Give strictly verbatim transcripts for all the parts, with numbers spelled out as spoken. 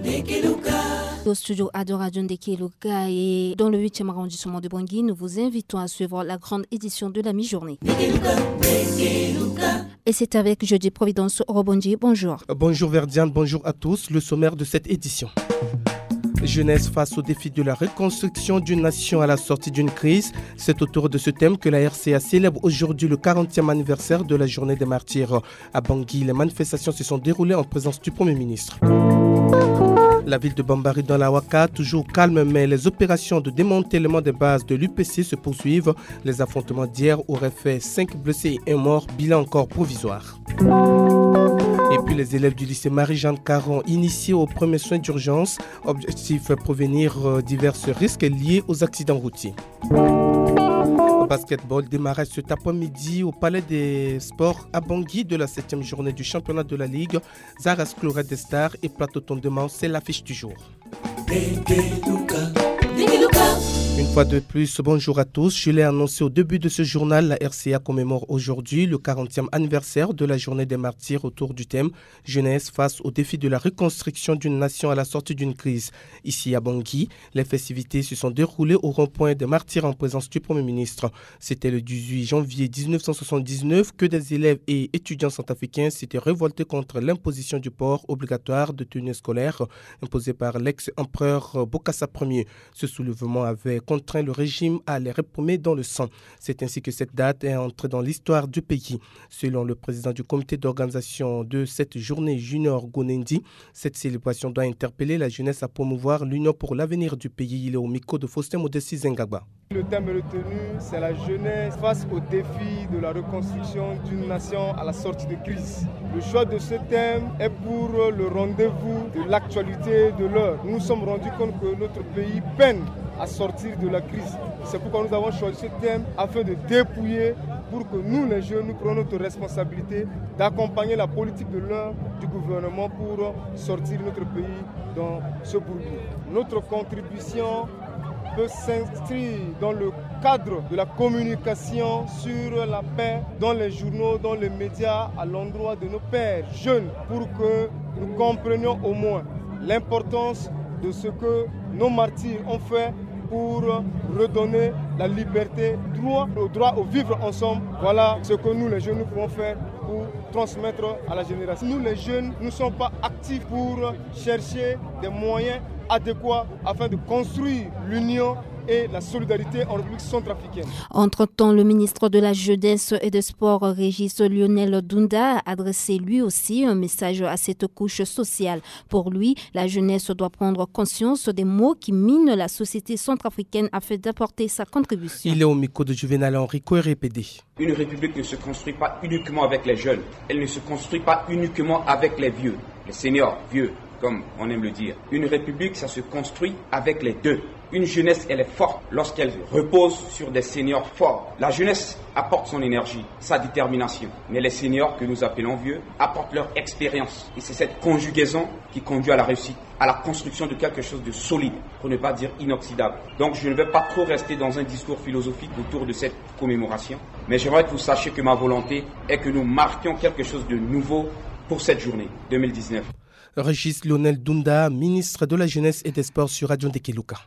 Au studio Adoration de Keluka et dans le huitième arrondissement de Bangui, nous vous invitons à suivre la grande édition de la mi-journée. Et c'est avec Jeudi Providence Robondi. Bonjour. Bonjour Verdiane, bonjour à tous. Le sommaire de cette édition. Jeunesse face au défi de la reconstruction d'une nation à la sortie d'une crise. C'est autour de ce thème que la R C A célèbre aujourd'hui le quarantième anniversaire de la journée des martyrs. À Bangui, les manifestations se sont déroulées en présence du Premier ministre. La ville de Bambari dans la Ouaka, toujours calme, mais les opérations de démantèlement des bases de l'U P C se poursuivent. Les affrontements d'hier auraient fait cinq blessés et un mort, bilan encore provisoire. Et puis les élèves du lycée Marie-Jeanne Caron initiés aux premiers soins d'urgence. Objectif prévenir divers risques liés aux accidents routiers. Au basketball, démarrage cet après-midi au Palais des Sports à Bangui de la septième journée du championnat de la Ligue. Zaras Chlorette des Stars et Plateau Tondement, c'est l'affiche du jour. Une fois de plus, bonjour à tous. Je l'ai annoncé au début de ce journal, la R C A commémore aujourd'hui le quarantième anniversaire de la journée des martyrs autour du thème « Jeunesse face au défi de la reconstruction d'une nation à la sortie d'une crise ». Ici à Bangui, les festivités se sont déroulées au rond-point des martyrs en présence du Premier ministre. C'était le dix-huit janvier mille neuf cent soixante-dix-neuf que des élèves et étudiants centrafricains s'étaient révoltés contre l'imposition du port obligatoire de tenue scolaire imposée par l'ex-empereur Bokassa Ier. Ce soulèvement avait contraint le régime à les réprimer dans le sang. C'est ainsi que cette date est entrée dans l'histoire du pays. Selon le président du comité d'organisation de cette journée, Junior Gonendi, cette célébration doit interpeller la jeunesse à promouvoir l'union pour l'avenir du pays. Il est au micro de Faustin Modessi Zengaba. Le thème retenu, c'est la jeunesse face au défi de la reconstruction d'une nation à la sortie de crise. Le choix de ce thème est pour le rendez-vous de l'actualité de l'heure. Nous nous sommes rendus compte que notre pays peine à sortir de la crise. C'est pourquoi nous avons choisi ce thème afin de dépouiller pour que nous, les jeunes, nous prenions notre responsabilité d'accompagner la politique de l'heure du gouvernement pour sortir notre pays dans ce bourbier. Notre contribution peut s'inscrire dans le cadre de la communication sur la paix dans les journaux, dans les médias, à l'endroit de nos pères jeunes, pour que nous comprenions au moins l'importance de ce que nos martyrs ont fait pour redonner la liberté, droit, le droit au vivre ensemble. Voilà ce que nous, les jeunes, nous pouvons faire pour transmettre à la génération. Nous, les jeunes, nous ne sommes pas actifs pour chercher des moyens adéquats afin de construire l'union et la solidarité en République centrafricaine. Entre-temps, le ministre de la Jeunesse et des Sports, Régis Lionel Dunda, a adressé lui aussi un message à cette couche sociale. Pour lui, la jeunesse doit prendre conscience des maux qui minent la société centrafricaine afin d'apporter sa contribution. Il est au micro de Juvenal Henri R P D. Une république ne se construit pas uniquement avec les jeunes. Elle ne se construit pas uniquement avec les vieux, les seniors, vieux, comme on aime le dire. Une république, ça se construit avec les deux. Une jeunesse, elle est forte lorsqu'elle repose sur des seniors forts. La jeunesse apporte son énergie, sa détermination. Mais les seniors, que nous appelons vieux, apportent leur expérience. Et c'est cette conjugaison qui conduit à la réussite, à la construction de quelque chose de solide, pour ne pas dire inoxydable. Donc je ne vais pas trop rester dans un discours philosophique autour de cette commémoration. Mais j'aimerais que vous sachiez que ma volonté est que nous marquions quelque chose de nouveau pour cette journée deux mille dix-neuf. Régis Lionel Dunda, ministre de la Jeunesse et des Sports sur Radio Ndekeluka.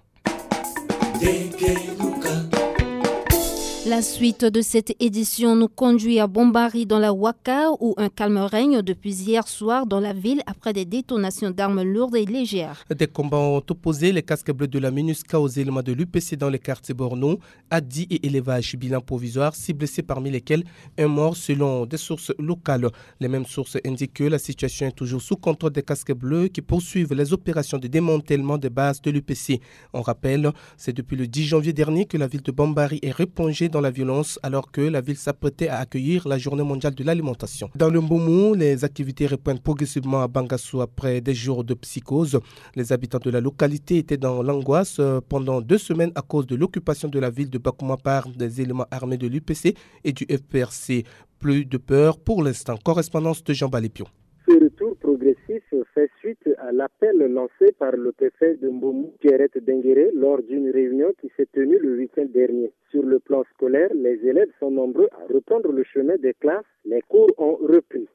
La suite de cette édition nous conduit à Bambari dans la Ouaka où un calme règne depuis hier soir dans la ville après des détonations d'armes lourdes et légères. Des combats ont opposé les casques bleus de la MINUSCA aux éléments de l'U P C dans les quartiers Borno, Adi et Élevage. Bilan provisoire, six blessés parmi lesquels un mort selon des sources locales. Les mêmes sources indiquent que la situation est toujours sous contrôle des casques bleus qui poursuivent les opérations de démantèlement des bases de l'U P C. On rappelle, c'est depuis le dix janvier dernier que la ville de Bambari est replongée dans la violence alors que la ville s'apprêtait à accueillir la journée mondiale de l'alimentation. Dans le Mbomou, les activités reprennent progressivement à Bangassou après des jours de psychose. Les habitants de la localité étaient dans l'angoisse pendant deux semaines à cause de l'occupation de la ville de Bakouma par des éléments armés de l'U P C et du F P R C. Plus de peur pour l'instant. Correspondance de Jean Balépio. Ce retour progressif fait suite à l'appel lancé par le préfet de Mbomou, Thierry Denguéré, lors d'une réunion qui s'est tenue le week-end dernier. Sur le plan scolaire, les élèves sont nombreux à reprendre le chemin des classes. Les cours ont repris. Tous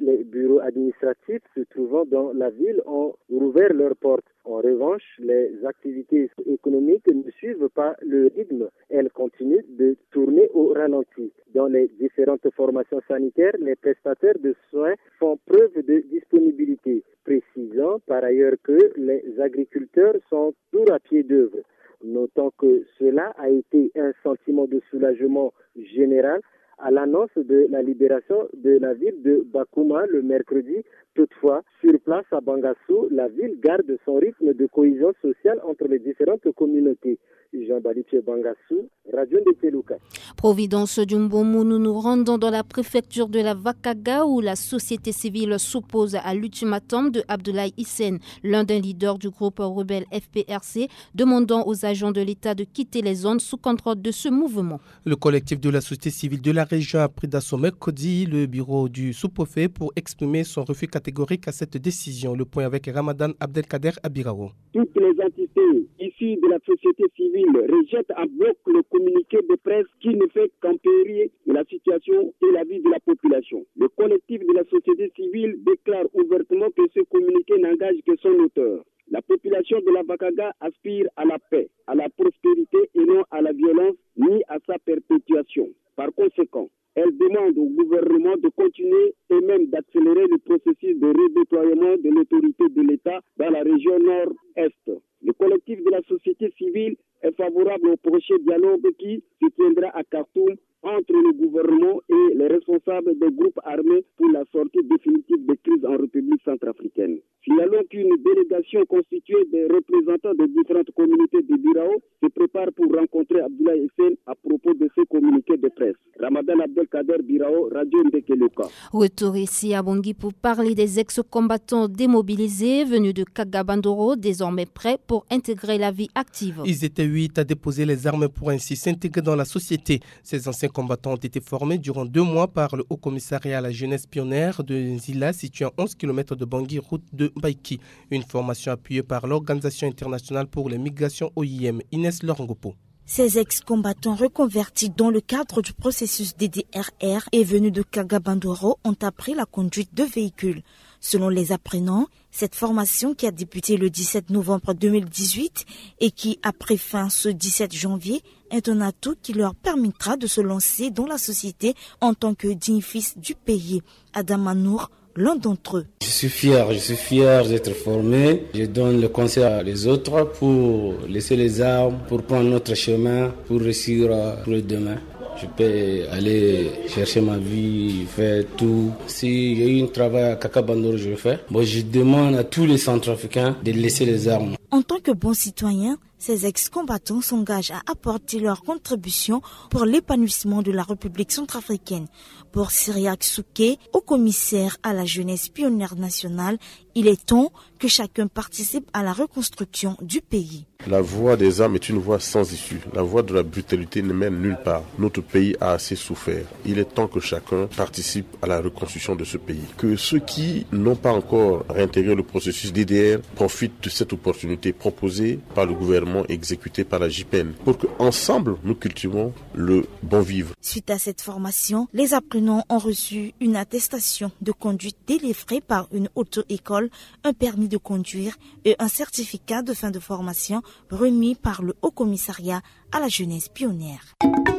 les bureaux administratifs se trouvant dans la ville ont rouvert leurs portes. En revanche, les activités économiques ne suivent pas le rythme. Elles continuent de tourner au ralenti. Dans les différentes formations sanitaires, les prestataires de soins font preuve de disponibilité, précisant par ailleurs que les agriculteurs sont toujours à pied d'œuvre. Notons que cela a été un sentiment de soulagement général à l'annonce de la libération de la ville de Bakouma le mercredi. Toutefois, sur place à Bangassou, la ville garde son rythme de cohésion sociale entre les différentes communautés. Jean-Baliché Bangassou, Radio de Telouka. Providence Djumbomu, nous nous rendons dans la préfecture de la Vakaga où la société civile s'oppose à l'ultimatum de Abdoulaye Hissène, l'un des leaders du groupe rebelle F P R C, demandant aux agents de l'État de quitter les zones sous contrôle de ce mouvement. Le collectif de la société civile de la région a pris d'assaut mercredi le bureau du sous-préfet pour exprimer son refus catégorique à cette décision. Le point avec Ramadan Abdelkader Abirao. Toutes les entités issues de la société civile rejettent en bloc le communiqué de presse qui ne fait qu'empirer la situation et la vie de la population. Le collectif de la société civile déclare ouvertement que ce communiqué n'engage que son auteur. La population de la Vakaga aspire à la paix, à la prospérité et non à la violence ni à sa perpétuation. Par conséquent, elle demande au gouvernement de continuer et même d'accélérer le processus de redéploiement de l'autorité de l'État dans la région nord-est. Le collectif de la société civile est favorable au prochain dialogue qui se tiendra à Khartoum entre le gouvernement et les responsables des groupes armés pour la sortie définitive des crises en République centrafricaine. Signalons qu'une délégation constituée des représentants des différentes communautés de Birao se prépare pour rencontrer Abdoulaye Hissène à propos de ce communiqué de presse. Ramadan Abdelkader Birao, Radio Ndekeluka. Retour ici à Bangui pour parler des ex-combattants démobilisés venus de Kagabandoro, désormais prêts pour intégrer la vie active. Ils étaient huit à déposer les armes pour ainsi s'intégrer dans la société. Ces anciens combattants ont été formés durant deux mois par le Haut Commissariat à la jeunesse pionnière de Nzila, situé à onze kilomètres de Bangui, route de Baïki. Une formation appuyée par l'Organisation internationale pour les migrations O I M. Inès Lorangopo. Ces ex-combattants reconvertis dans le cadre du processus D D R R et venus de Kagabandoro ont appris la conduite de véhicules. Selon les apprenants, cette formation qui a débuté le dix-sept novembre deux mille dix-huit et qui a pris fin ce dix-sept janvier est un atout qui leur permettra de se lancer dans la société en tant que dignes fils du pays. Adam Manour, l'un d'entre eux. Je suis fier, je suis fier d'être formé. Je donne le conseil à les autres pour laisser les armes, pour prendre notre chemin, pour réussir pour le demain. Je peux aller chercher ma vie, faire tout. Si j'ai eu un travail à Kakabandoro, je le fais. Bon, je demande à tous les Centrafricains de laisser les armes. En tant que bons citoyens, ces ex-combattants s'engagent à apporter leur contribution pour l'épanouissement de la République centrafricaine. Pour Cyriaque Souké, haut commissaire à la jeunesse pionnière nationale, il est temps que chacun participe à la reconstruction du pays. La voie des armes est une voie sans issue. La voie de la brutalité ne mène nulle part. Notre pays a assez souffert. Il est temps que chacun participe à la reconstruction de ce pays. Que ceux qui n'ont pas encore réintégré le processus D D R profitent de cette opportunité proposée par le gouvernement et exécutée par la J P N pour qu'ensemble nous cultivons le bon vivre. Suite à cette formation, les apprenants ont reçu une attestation de conduite délivrée par une auto-école, un permis de conduire et un certificat de fin de formation remis par le Haut Commissariat à la jeunesse pionnière.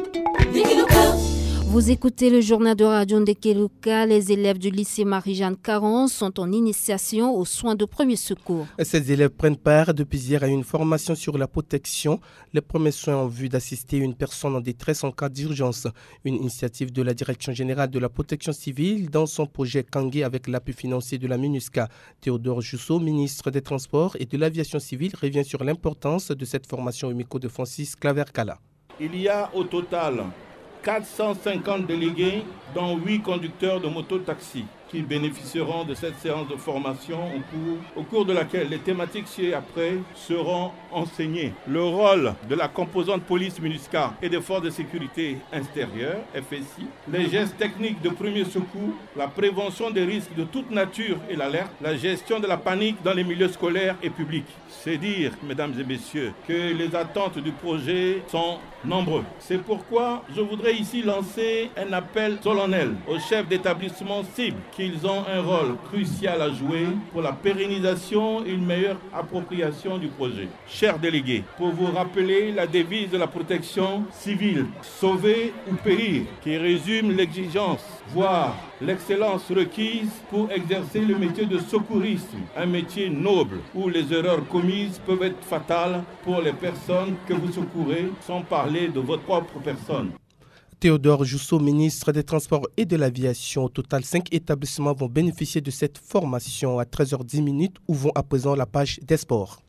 Vous écoutez le journal de Radio Ndekeluka. Les élèves du lycée Marie-Jeanne Caron sont en initiation aux soins de premier secours. Ces élèves prennent part depuis hier à une formation sur la protection. Les premiers soins en vue d'assister une personne en détresse en cas d'urgence. Une initiative de la Direction générale de la protection civile dans son projet Kangé avec l'appui financier de la MINUSCA. Théodore Jusso, ministre des Transports et de l'Aviation civile, revient sur l'importance de cette formation au micro de Francis Claver-Cala. Il y a au total quatre cent cinquante délégués, dont huit conducteurs de moto-taxi, qui bénéficieront de cette séance de formation au cours, au cours de laquelle les thématiques ci-après seront enseignées. Le rôle de la composante police MINUSCA et des forces de sécurité intérieure, F S I, les gestes techniques de premier secours, la prévention des risques de toute nature et l'alerte, la gestion de la panique dans les milieux scolaires et publics. C'est dire, mesdames et messieurs, que les attentes du projet sont nombreuses. C'est pourquoi je voudrais ici lancer un appel solennel aux chefs d'établissement cibles qui qu'ils ont un rôle crucial à jouer pour la pérennisation et une meilleure appropriation du projet. Chers délégués, pour vous rappeler la devise de la protection civile, sauver ou périr, qui résume l'exigence, voire l'excellence requise pour exercer le métier de secourisme, un métier noble où les erreurs commises peuvent être fatales pour les personnes que vous secourez, sans parler de votre propre personne. Théodore Jousseau, ministre des Transports et de l'Aviation. Au total, cinq établissements vont bénéficier de cette formation à treize heures dix. Ouvrons à présent la page des sports.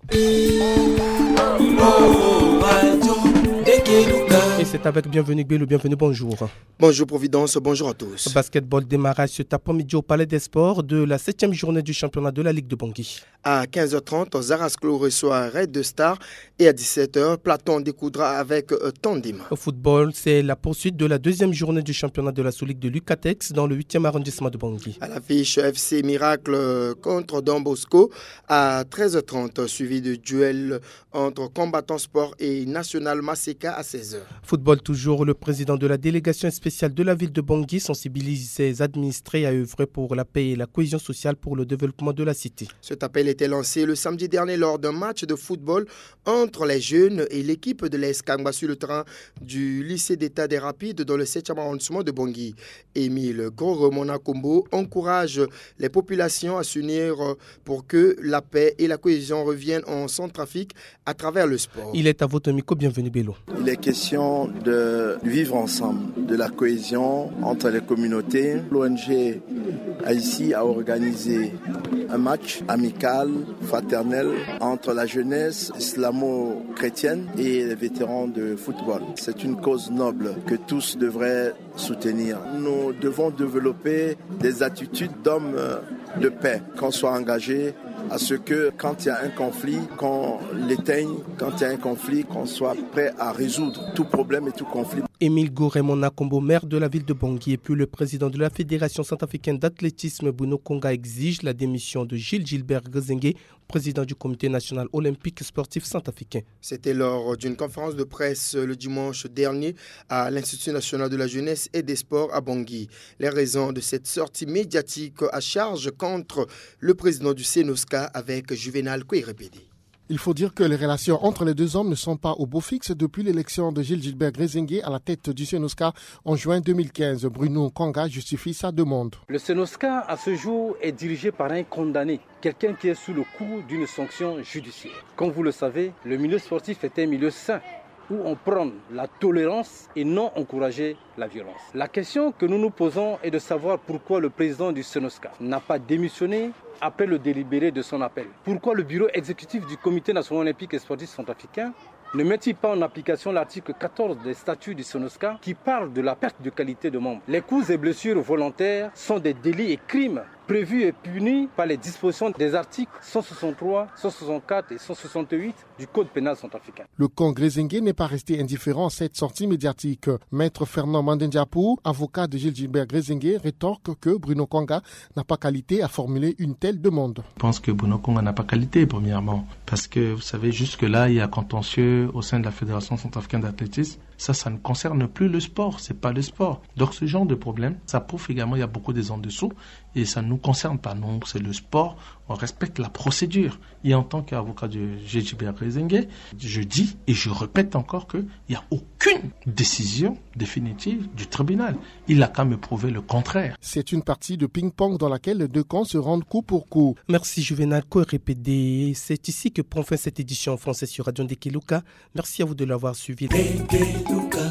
Et c'est avec Bienvenue Gbelo. Bienvenue, bonjour. Bonjour Providence, bonjour à tous. Basketball démarrage cet après-midi au Palais des Sports de la septième journée du championnat de la Ligue de Bangui. À quinze heures trente, Zarasclo reçoit Red de Star et à dix-sept heures, Platon découdra avec Tondim. Au football, c'est la poursuite de la deuxième journée du championnat de la sous-ligue de Lucatex dans le huitième arrondissement de Bangui. À l'affiche, F C Miracle contre Don Bosco à treize heures trente, suivi de duel entre Combattant Sport et National Maseka à seize heures. Football toujours, le président de la délégation spéciale de la ville de Bangui sensibilise ses administrés à œuvrer pour la paix et la cohésion sociale pour le développement de la cité. Cet appel était lancé le samedi dernier lors d'un match de football entre les jeunes et l'équipe de l'E S Kangba sur le terrain du lycée d'état des Rapides dans le septième arrondissement de Bangui. Émile Goro-Monakombo encourage les populations à s'unir pour que la paix et la cohésion reviennent en Centrafrique à travers le sport. Il est à votre micro, bienvenue Bello. Il est question de vivre ensemble, de la cohésion entre les communautés. L'O N G a ici a organisé un match amical, fraternel entre la jeunesse islamo-chrétienne et les vétérans de football. C'est une cause noble que tous devraient soutenir. Nous devons développer des attitudes d'hommes de paix, qu'on soit engagé à ce que quand il y a un conflit, qu'on l'éteigne, quand il y a un conflit, qu'on soit prêt à résoudre tout problème et tout conflit. Émile Goré-Monakombo, maire de la ville de Bangui, et puis le président de la Fédération centrafricaine d'athlétisme, Bruno Konga, exige la démission de Gilles Gilbert Grézingué, président du comité national olympique sportif centrafricain. C'était lors d'une conférence de presse le dimanche dernier à l'Institut national de la jeunesse et des sports à Bangui. Les raisons de cette sortie médiatique à charge contre le président du CENOSCA avec Juvenal Kouirepédi. Il faut dire que les relations entre les deux hommes ne sont pas au beau fixe depuis l'élection de Gilles Gilbert Grézingué à la tête du CENOSCA en juin deux mille quinze. Bruno Konga justifie sa demande. Le CENOSCA, à ce jour, est dirigé par un condamné, quelqu'un qui est sous le coup d'une sanction judiciaire. Comme vous le savez, le milieu sportif est un milieu sain, où on prône la tolérance et non encourager la violence. La question que nous nous posons est de savoir pourquoi le président du CENOSCA n'a pas démissionné après le délibéré de son appel. Pourquoi le bureau exécutif du Comité national olympique et sportif centrafricain ne met-il pas en application l'article quatorze des statuts du CENOSCA qui parle de la perte de qualité de membre? Les coups et blessures volontaires sont des délits et crimes prévus et punis par les dispositions des articles cent soixante-trois, cent soixante-quatre et cent soixante-huit du Code pénal centrafricain. Le camp Grézingué n'est pas resté indifférent à cette sortie médiatique. Maître Fernand Mandendiapou, avocat de Gilles Gilbert Grézingué, rétorque que Bruno Konga n'a pas qualité à formuler une telle demande. Je pense que Bruno Konga n'a pas qualité, premièrement, parce que vous savez, jusque-là, il y a contentieux au sein de la Fédération centrafricaine d'athlétisme. Ça, ça ne concerne plus le sport, c'est pas le sport. Donc ce genre de problème, ça prouve également qu'il y a beaucoup des en dessous et ça ne nous concerne pas. Non, c'est le sport, on respecte la procédure. Et en tant qu'avocat de Gilles Gilbert Grézingué, je dis et je répète encore qu'il n'y a aucune décision définitive du tribunal. Il n'a qu'à me prouver le contraire. C'est une partie de ping-pong dans laquelle les deux camps se rendent coup pour coup. Merci Juvenal Kouirepédi. C'est ici que prend fin cette édition en français sur Radio Ndekeluka. Merci à vous de l'avoir suivi. Luka.